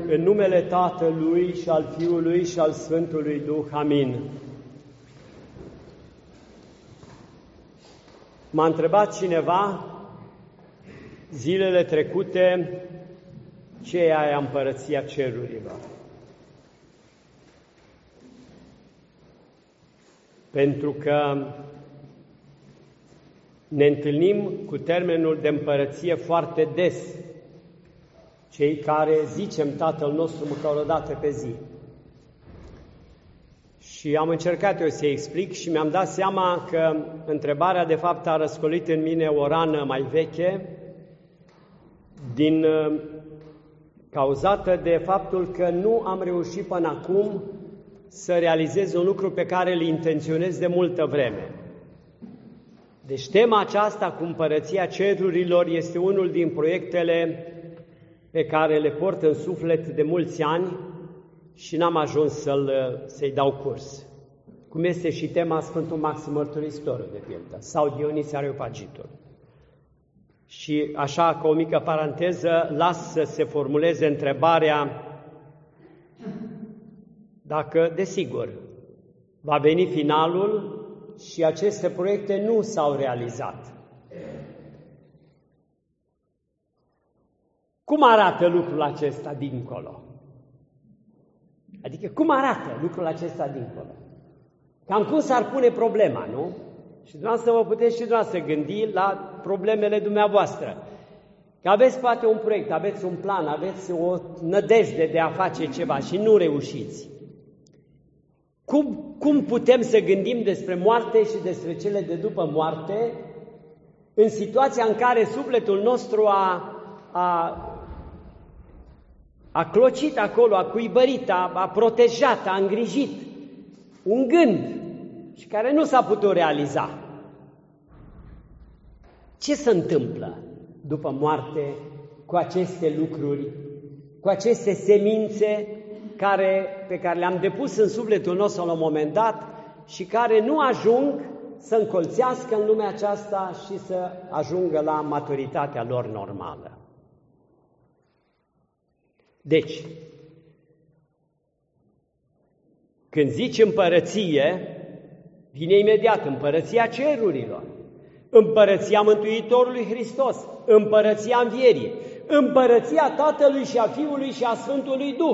În numele Tatălui și al Fiului și al Sfântului Duh. Amin. M-a întrebat cineva zilele trecute ce e aia împărăția cerurilor. Pentru că ne întâlnim cu termenul de împărăție foarte des, cei care zicem Tatăl nostru măcar o dată pe zi. Și am încercat eu să explic și mi-am dat seama că întrebarea de fapt a răscolit în mine o rană mai veche, cauzată de faptul că nu am reușit până acum să realizez un lucru pe care îl intenționez de multă vreme. Deci tema aceasta cu împărăția cerurilor este unul din proiectele pe care le port în suflet de mulți ani și n-am ajuns să-i dau curs. Cum este și tema Sfântul Maxim Mărturisitorul, de pildă, sau Dionisie Areopagitul. Și așa, ca o mică paranteză, las să se formuleze întrebarea dacă, desigur, va veni finalul și aceste proiecte nu s-au realizat. Cum arată lucrul acesta dincolo? Adică cum arată lucrul acesta dincolo? Cam cum s-ar pune problema, nu? Și dumneavoastră vă puteți și dumneavoastră gândi la problemele dumneavoastră. Că aveți poate un proiect, aveți un plan, aveți o nădejde de a face ceva și nu reușiți. Cum putem să gândim despre moarte și despre cele de după moarte în situația în care sufletul nostru a clocit acolo, a cuibărit, a protejat, a îngrijit un gând și care nu s-a putut realiza? Ce se întâmplă după moarte cu aceste lucruri, cu aceste semințe pe care le-am depus în sufletul nostru la un moment dat și care nu ajung să încolțească în lumea aceasta și să ajungă la maturitatea lor normală? Deci, când zici împărăție, vine imediat împărăția cerurilor, împărăția Mântuitorului Hristos, împărăția învierii, împărăția Tatălui și a Fiului și a Sfântului Duh.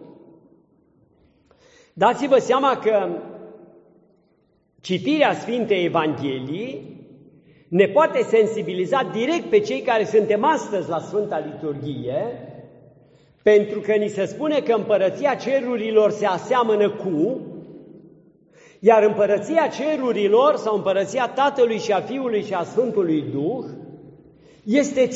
Dați-vă seama că citirea Sfintei Evangheliei ne poate sensibiliza direct pe cei care suntem astăzi la Sfânta Liturghie, pentru că ni se spune că împărăția cerurilor se aseamănă cu, iar împărăția cerurilor sau împărăția Tatălui și a Fiului și a Sfântului Duh este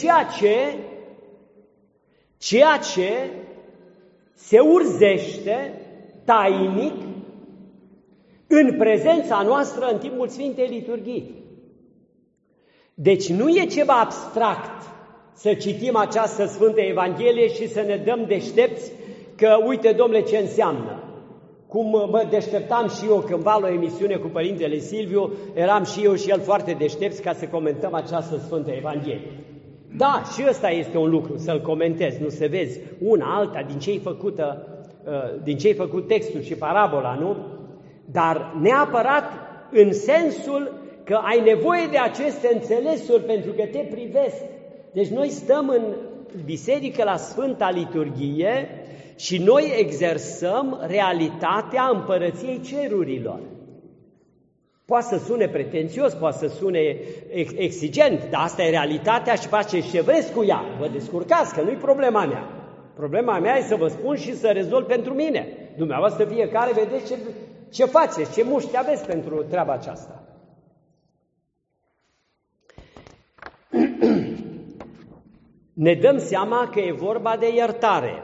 ceea ce se urzește tainic în prezența noastră în timpul Sfintei Liturghii. Deci nu e ceva abstract să citim această Sfântă Evanghelie și să ne dăm deștepți că uite, domnule, ce înseamnă. Cum mă deșteptam și eu cândva la o emisiune cu Părintele Silviu, eram și eu și el foarte deștepți ca să comentăm această Sfântă Evanghelie. Da, și ăsta este un lucru, să-l comentezi, nu să vezi una alta din ce-i făcut textul și parabola, nu? Dar neapărat în sensul că ai nevoie de aceste înțelesuri pentru că te privesc. Deci noi stăm în biserică la Sfânta Liturghie și noi exersăm realitatea împărăției cerurilor. Poate să sune pretențios, poate să sune exigent, dar asta e realitatea și faceți ce vreți cu ea. Vă descurcați, că nu-i problema mea. Problema mea e să vă spun și să rezolv pentru mine. Dumneavoastră fiecare vedeți ce faceți, ce mușchi aveți pentru treaba aceasta. Ne dăm seama că e vorba de iertare.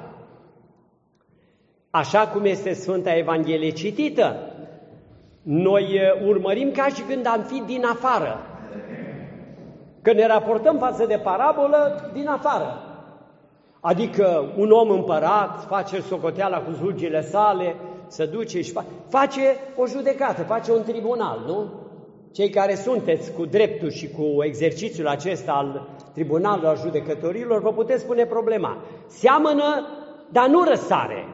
Așa cum este Sfânta Evanghelie citită, noi urmărim ca și când am fi din afară. Că ne raportăm față de parabolă din afară. Adică un om împărat face socoteala cu slugile sale, se duce și face o judecată, face un tribunal, nu? Cei care sunteți cu dreptul și cu exercițiul acesta al tribunalului al judecătorilor, vă puteți pune problema. Seamănă dar nu răsare.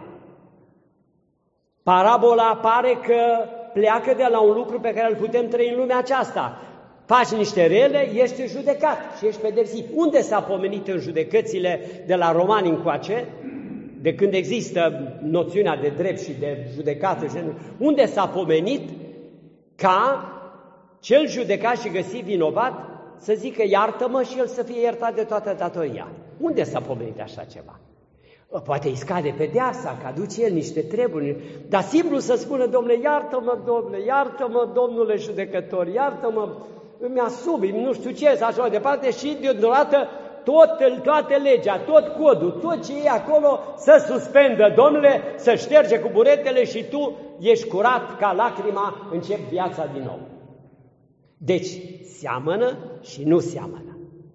Parabola pare că pleacă de la un lucru pe care îl putem trăi în lumea aceasta. Faci niște rele, ești judecat și ești pedepsit. Unde s-a pomenit în judecățile de la Romani încoace, de când există noțiunea de drept și de judecată, unde s-a pomenit ca cel judecat și găsit vinovat să zică iartă-mă și el să fie iertat de toată datoria? Unde s-a pomenit așa ceva? Poate îi scade pedeapsa, că aduce el niște treburi, dar simplu să spună, domnule, iartă-mă, domnule judecător, iartă-mă, îmi asum, nu știu ce, așa mai departe, și deodată toată legea, tot codul, tot ce e acolo să suspendă, domnule, să șterge cu buretele și tu ești curat ca lacrima, începi viața din nou. Deci, seamănă și nu seamănă.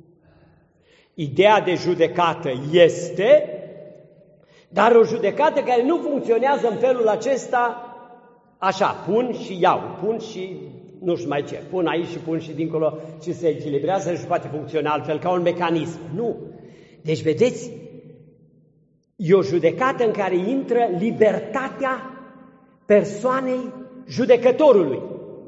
Ideea de judecată este, dar o judecată care nu funcționează în felul acesta, așa, pun și iau, pun și nu știu mai ce, pun aici și pun și dincolo și se echilibrează și poate funcționa altfel, ca un mecanism. Nu. Deci, vedeți, e o judecată în care intră libertatea persoanei judecătorului.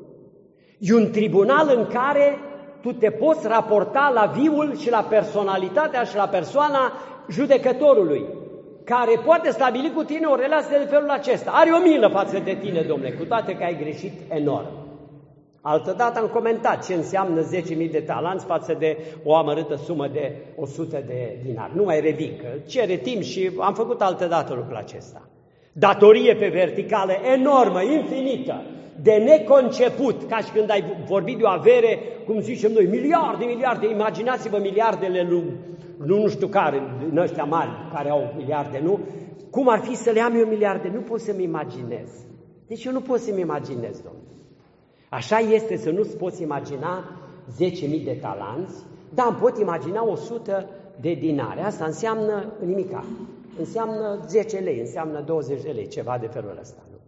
E un tribunal în care tu te poți raporta la viul și la personalitatea și la persoana judecătorului, care poate stabili cu tine o relație de felul acesta. Are o milă față de tine, domnule, cu toate că ai greșit enorm. Altădată am comentat ce înseamnă 10.000 de talanți față de o amărâtă sumă de 100 de dinari. Nu mai revin, că cere timp și am făcut altădată lucrul acesta. Datorie pe verticală enormă, infinită, de neconceput, ca și când ai vorbit de o avere, cum zicem noi, miliarde, imaginați-vă miliardele lui, nu știu care, din ăștia mari, care au miliarde, nu? Cum ar fi să le am eu miliarde? Nu pot să-mi imaginez. Deci eu nu pot să-mi imaginez, domnule. Așa este să nu-ți poți imagina 10.000 de talanți, dar îmi pot imagina 100 de dinari. Asta înseamnă nimica. Înseamnă 10 lei, înseamnă 20 de lei, ceva de felul ăsta. Nu?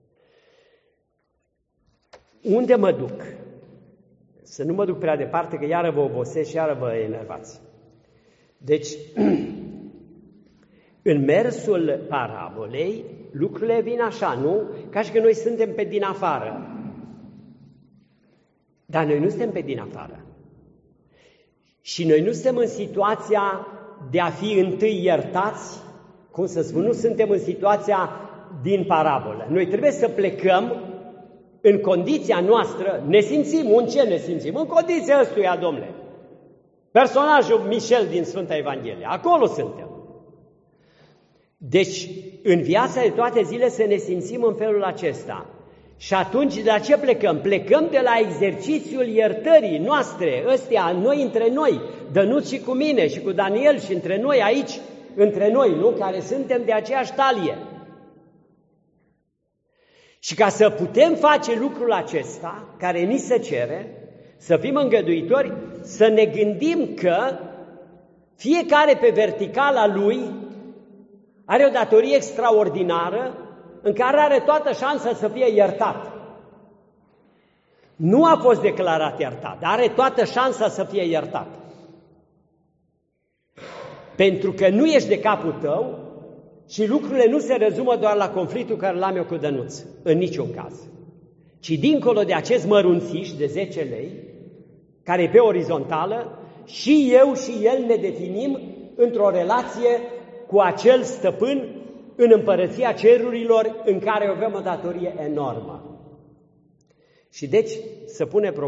Unde mă duc? Să nu mă duc prea departe, că iară vă obosesc și iară vă enervați. Deci, în mersul parabolei, lucrurile vin așa, nu? Ca și că noi suntem pe din afară. Dar noi nu suntem pe din afară. Și noi nu suntem în situația de a fi întâi iertați, cum să spun, nu suntem în situația din parabolă. Noi trebuie să plecăm în condiția noastră, ne simțim, în ce ne simțim? În condiția ăstuia, domnule. Personajul Michel din Sfânta Evanghelie, acolo suntem. Deci, în viața de toate zile să ne simțim în felul acesta. Și atunci, de la ce plecăm? Plecăm de la exercițiul iertării noastre, ăstea, noi între noi, Dănuț și cu mine și cu Daniel și între noi aici, între noi, nu? Care suntem de aceeași talie. Și ca să putem face lucrul acesta, care ni se cere, să fim îngăduitori, să ne gândim că fiecare pe verticala lui are o datorie extraordinară în care are toată șansa să fie iertat. Nu a fost declarat iertat, dar are toată șansa să fie iertat. Pentru că nu ești de capul tău și lucrurile nu se rezumă doar la conflictul care l-am eu cu Dănuț, în niciun caz. Ci dincolo de acest mărunțiș de 10 lei, care e pe orizontală, și eu și el ne definim într-o relație cu acel stăpân în împărăția cerurilor în care avem o datorie enormă. Și deci se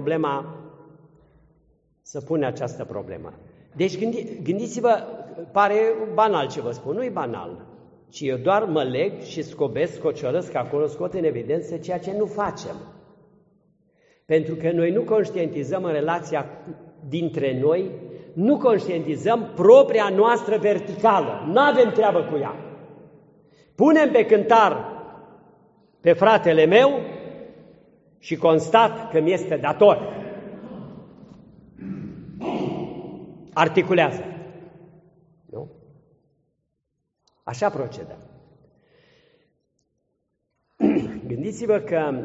pune această problemă. Deci gândiți-vă, pare banal ce vă spun, nu e banal, ci eu doar mă leg și scociolăsc acolo, scot în evidență ceea ce nu facem. Pentru că noi nu conștientizăm în relația dintre noi, nu conștientizăm propria noastră verticală, nu avem treabă cu ea. Punem pe cântar pe fratele meu și constat că mi este dator. Articulează. Nu? Așa procedăm. Gândiți-vă că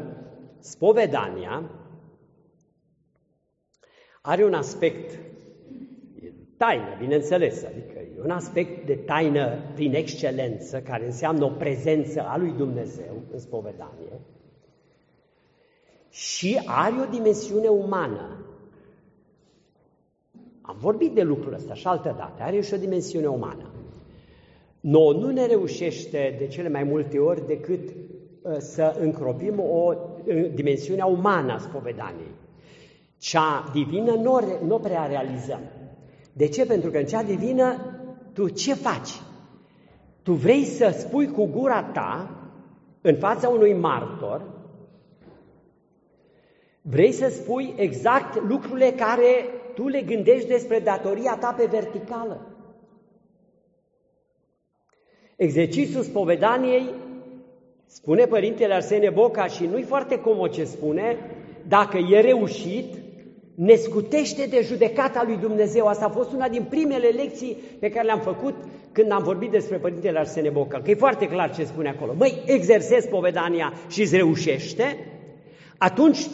spovedania are un aspect taină, bineînțeles, adică e un aspect de taină prin excelență, care înseamnă o prezență a lui Dumnezeu în spovedanie și are o dimensiune umană. Am vorbit de lucrul ăsta și altă dată, are și o dimensiune umană. Nouă nu ne reușește de cele mai multe ori decât să încropim o dimensiune umană a spovedaniei. Cea divină nu prea realizăm. De ce? Pentru că în cea divină tu ce faci? Tu vrei să spui cu gura ta, în fața unui martor, vrei să spui exact lucrurile care tu le gândești despre datoria ta pe verticală. Exercițiul spovedaniei, spune Părintele Arsenie Boca, și nu-i foarte comod ce spune, dacă e reușit, ne scutește de judecata lui Dumnezeu. Asta a fost una din primele lecții pe care le-am făcut când am vorbit despre Părintele Arsenie Boca, că e foarte clar ce spune acolo. Măi, exersezi spovedania și îți reușește, atunci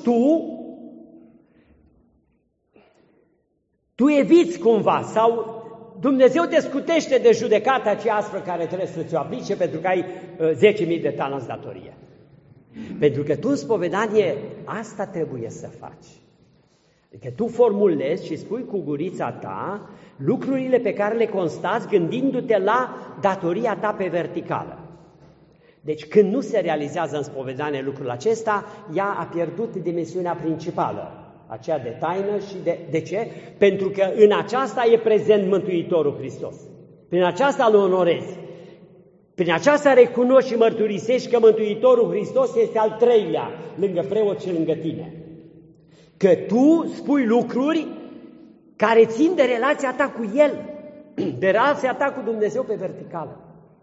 tu eviți cumva sau Dumnezeu te scutește de judecata cea aspră care trebuie să ți-o aplice pentru că ai 10.000 de talanți datorie. Pentru că tu în spovedanie asta trebuie să faci. Adică tu formulezi și spui cu gurița ta lucrurile pe care le constați gândindu-te la datoria ta pe verticală. Deci când nu se realizează în spovedanie lucrul acesta, ea a pierdut dimensiunea principală, aceea de taină și de ce? Pentru că în aceasta e prezent Mântuitorul Hristos. Prin aceasta îl onorezi. Prin aceasta recunoști și mărturisești că Mântuitorul Hristos este al treilea, lângă preot și lângă tine. Că tu spui lucruri care țin de relația ta cu El, de relația ta cu Dumnezeu pe verticală.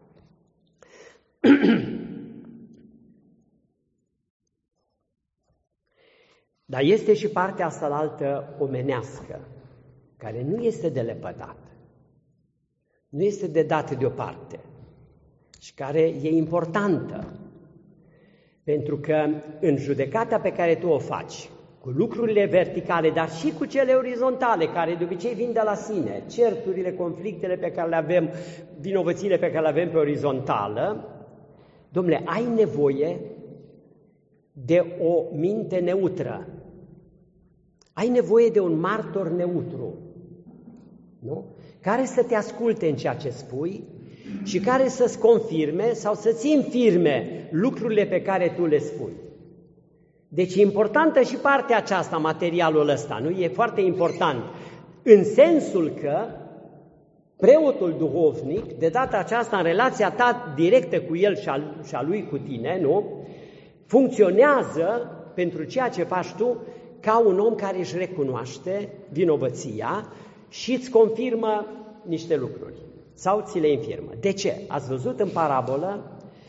Dar este și partea asta la altă omenească, care nu este de lepădat, nu este de dat deoparte și care e importantă. Pentru că în judecata pe care tu o faci, cu lucrurile verticale, dar și cu cele orizontale, care de obicei vin de la sine, certurile, conflictele pe care le avem, vinovățile pe care le avem pe orizontală, dom'le, ai nevoie de o minte neutră. Ai nevoie de un martor neutru, nu? Care să te asculte în ceea ce spui și care să-ți confirme sau să-ți infirme lucrurile pe care tu le spui. Deci e importantă și partea aceasta, materialul ăsta, nu? E foarte important, în sensul că preotul duhovnic, de data aceasta în relația ta directă cu el și a lui cu tine, nu? Funcționează pentru ceea ce faci tu ca un om care își recunoaște vinovăția și îți confirmă niște lucruri sau ți le infirmă. De ce? Ați văzut în parabolă,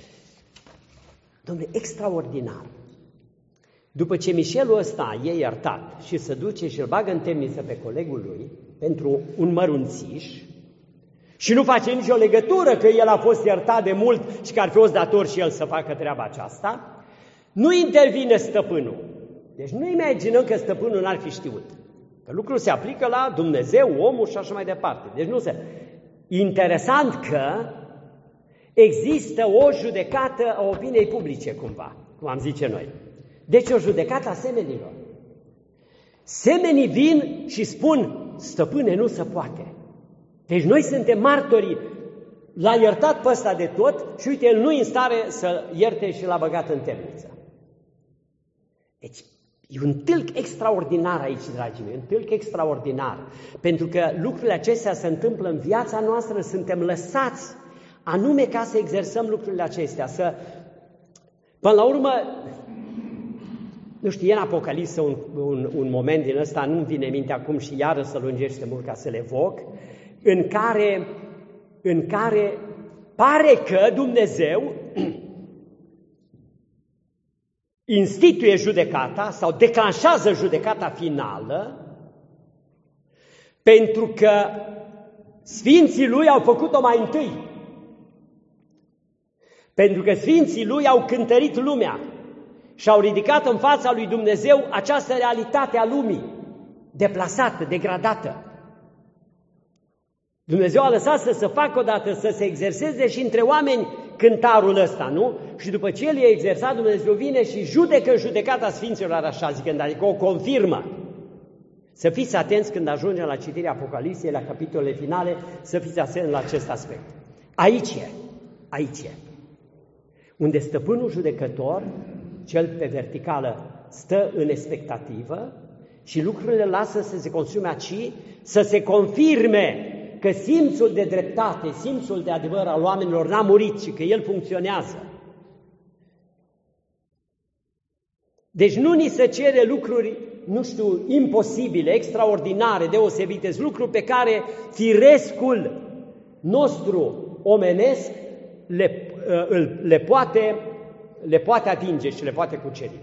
dom'le, extraordinar. După ce Mișelul ăsta e iertat și se duce și îl bagă în temniță pe colegul lui pentru un mărunțiș și nu face nicio legătură că el a fost iertat de mult și că ar fi fost dator și el să facă treaba aceasta, nu intervine stăpânul. Deci nu imaginăm că stăpânul n-ar fi știut. Că lucrul se aplică la Dumnezeu, omul și așa mai departe. Deci nu se... Interesant că există o judecată a opiniei publice cumva, cum am zice noi. Deci o judecată a semenilor. Semenii vin și spun, stăpâne, nu se poate. Deci noi suntem martorii, l-a iertat pe ăsta de tot și uite, el nu e în stare să ierte și l-a băgat în temniță. Deci e un tâlc extraordinar aici, dragii mei, un tâlc extraordinar. Pentru că lucrurile acestea se întâmplă în viața noastră, suntem lăsați anume ca să exersăm lucrurile acestea. Până la urmă, nu știu, e în Apocalipsă un moment din ăsta, nu-mi vine minte acum și iară să lungește mult ca să le evoc, în care pare că Dumnezeu instituie judecata sau declanșează judecata finală pentru că sfinții lui au făcut-o mai întâi. Pentru că sfinții lui au cântărit lumea și au ridicat în fața lui Dumnezeu această realitate a lumii, deplasată, degradată. Dumnezeu a lăsat să se facă odată, să se exerseze și între oameni cântarul ăsta, nu? Și după ce el i-a exersat, Dumnezeu vine și judecă judecata Sfinților, așa zicând, adică o confirmă. Să fiți atenți când ajungem la citirea Apocalipsei, la capitolele finale, să fiți atenți la acest aspect. Aici e. Unde stăpânul judecător, cel pe verticală, stă în expectativă și lucrurile lasă să se consume aici, să se confirme că simțul de dreptate, simțul de adevăr al oamenilor n-a murit și că el funcționează. Deci nu ni se cere lucruri, nu știu, imposibile, extraordinare, deosebite, lucruri pe care firescul nostru omenesc le poate atinge și le poate cuceri.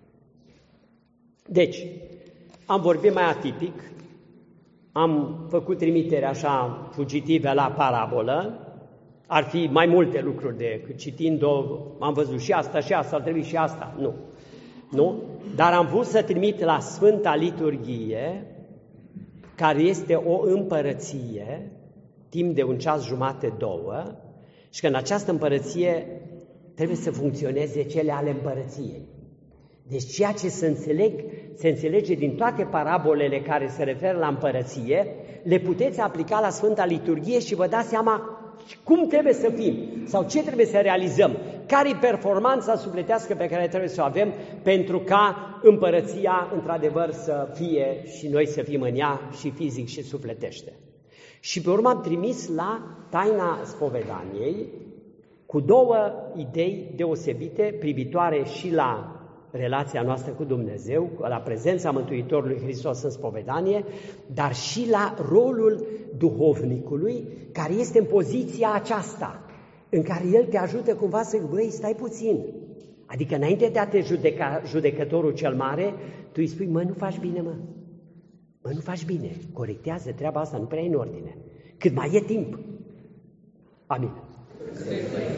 Deci, am vorbit mai atipic, am făcut trimitere așa fugitive la parabolă, ar fi mai multe lucruri decât citind-o, am văzut și asta, ar trebui și asta, nu? Dar am vrut să trimit la Sfânta Liturghie, care este o împărăție, timp de 1 ceas jumate, 2, și că în această împărăție trebuie să funcționeze cele ale împărăției. Deci ceea ce se înțelege din toate parabolele care se referă la împărăție, le puteți aplica la Sfânta Liturghie și vă dați seama cum trebuie să fim sau ce trebuie să realizăm, care e performanța sufletească pe care trebuie să o avem pentru ca împărăția într-adevăr să fie și noi să fim în ea și fizic și sufletește. Și pe urmă am trimis la taina spovedaniei cu 2 idei deosebite privitoare și la relația noastră cu Dumnezeu, la prezența Mântuitorului Hristos în spovedanie, dar și la rolul duhovnicului care este în poziția aceasta, în care el te ajută cumva să zici, băi, stai puțin. Adică înainte de a te judeca judecătorul cel mare, tu îi spui, nu faci bine, nu faci bine, corectează treaba asta, nu prea e în ordine. Cât mai e timp. Amin.